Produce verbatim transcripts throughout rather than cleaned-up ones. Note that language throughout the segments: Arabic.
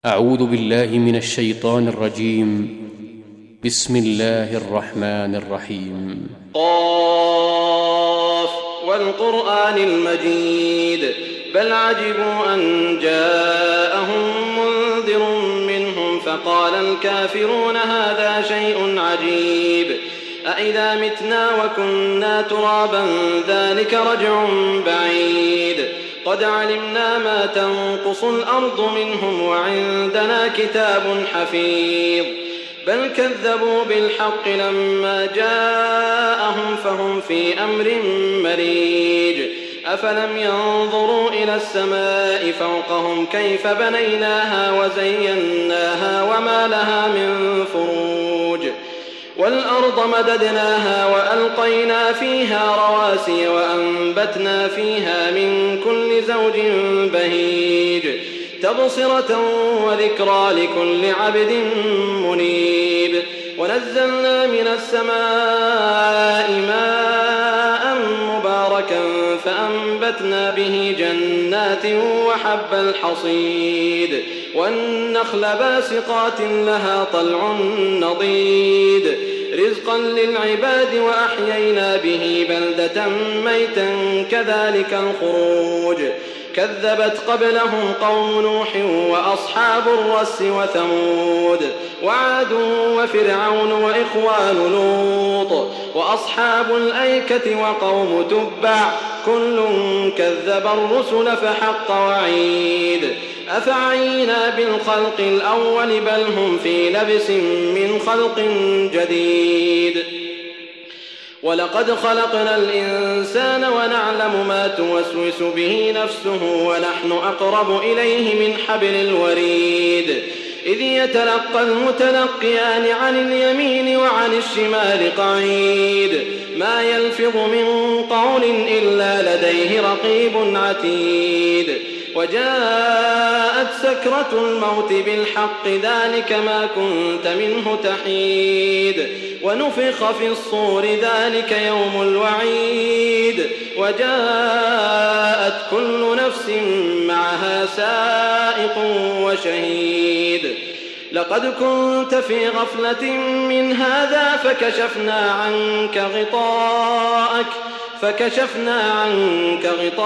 أعوذ بالله من الشيطان الرجيم. بسم الله الرحمن الرحيم. قاف والقرآن المجيد بل عجبوا أن جاءهم منذر منهم فقال الكافرون هذا شيء عجيب أإذا متنا وكنا ترابا ذلك رجع بعيد قد علمنا ما تنقص الأرض منهم وعندنا كتاب حفيظ بل كذبوا بالحق لما جاءهم فهم في أمر مريج أفلم ينظروا إلى السماء فوقهم كيف بنيناها وزيناها وما لها من فروج والأرض مددناها وألقينا فيها رواسي وأنبتنا فيها من كل زوج بهيج تبصرة وذكرى لكل عبد منيب ونزلنا من السماء ماء مباركا فأنبتنا به جنات وحب الحصيد والنخل باسقات لها طلع نضيد رزقا للعباد وأحيينا به بلدة ميتا كذلك الخروج كذبت قبلهم قوم نوح وأصحاب الرس وثمود وعاد وفرعون وإخوان لوط وأصحاب الأيكة وقوم تبع كل كذب الرسل فحق وعيد أفعينا بالخلق الأول بل هم في لبس من خلق جديد ولقد خلقنا الإنسان ونعلم ما توسوس به نفسه ونحن أقرب إليه من حبل الوريد إذ يتلقى المتلقيان عن اليمين وعن الشمال قعيد ما يلفظ من قول إلا لديه رقيب عتيد وجاءت سكرة الموت بالحق ذلك ما كنت منه تحيد ونفخ في الصور ذلك يوم الوعيد وجاءت كل نفس معها سائق وشهيد لقد كنت في غفلة من هذا فكشفنا عنك غطاءك فكشفنا عنك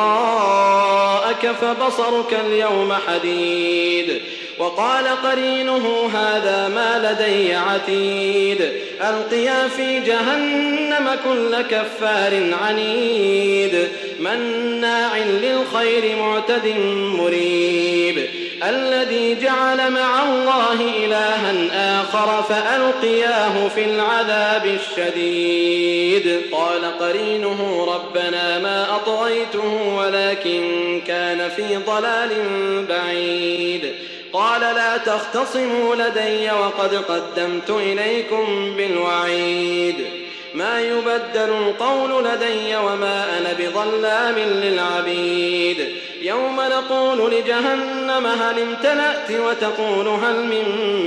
غطاءك فبصرك اليوم حديد وقال قرينه هذا ما لدي عتيد ألقيا في جهنم كل كفار عنيد مناع للخير معتد مريب الذي جعل مع الله إلها آخر فألقياه في العذاب الشديد قال قرينه ربنا ما أطغيته ولكن كان في ضلال بعيد قال لا تختصموا لدي وقد قدمت إليكم بالوعيد ما يبدل القول لدي وما أنا بظلام للعبيد يوم نقول لجهنم هل امتلأت وتقول هل من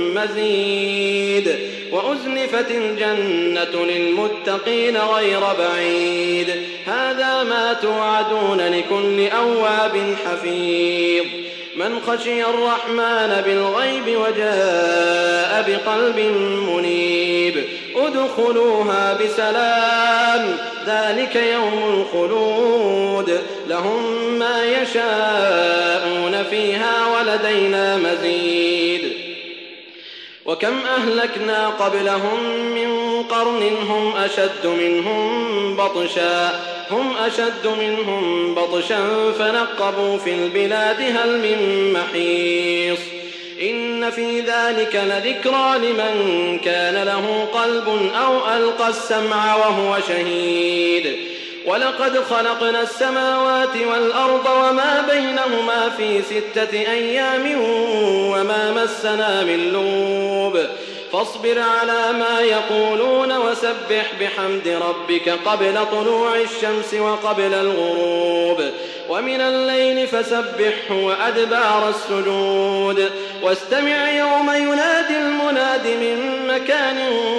مزيد وأزلفت الجنة للمتقين غير بعيد هذا ما توعدون لكل أواب حفيظ من خشي الرحمن بالغيب وجاء بقلب منيب ادخلوها بسلام ذلك يوم الخلود لهم ما يشاءون فيها ولدينا مزيد وكم أهلكنا قبلهم من قرن هم أشد منهم بطشا هم أشد منهم بطشا فنقبوا في البلاد هل من محيص إن في ذلك لذكرى لمن كان له قلب أو ألقى السمع وهو شهيد ولقد خلقنا السماوات والأرض وما بينهما في ستة أيام وما مسنا من لغوب فاصبر على ما يقولون وسبح بحمد ربك قبل طلوع الشمس وقبل الغروب ومن الليل فسبحه وأدبار السجود واستمع يوم ينادي المناد من مكان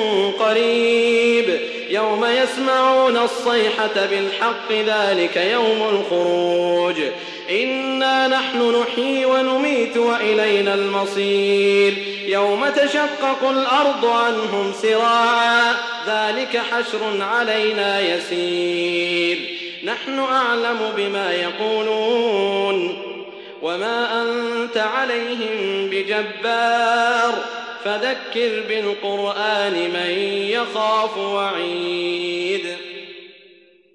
قريب يوم يسمعون الصيحة بالحق ذلك يوم الخروج إنا نحن نحيي ونميت وإلينا المصير يوم تشقق الأرض عنهم سراعا ذلك حشر علينا يسير نحن أعلم بما يقولون وما أنت عليهم بجبار فذكر بالقرآن من يخاف وعيد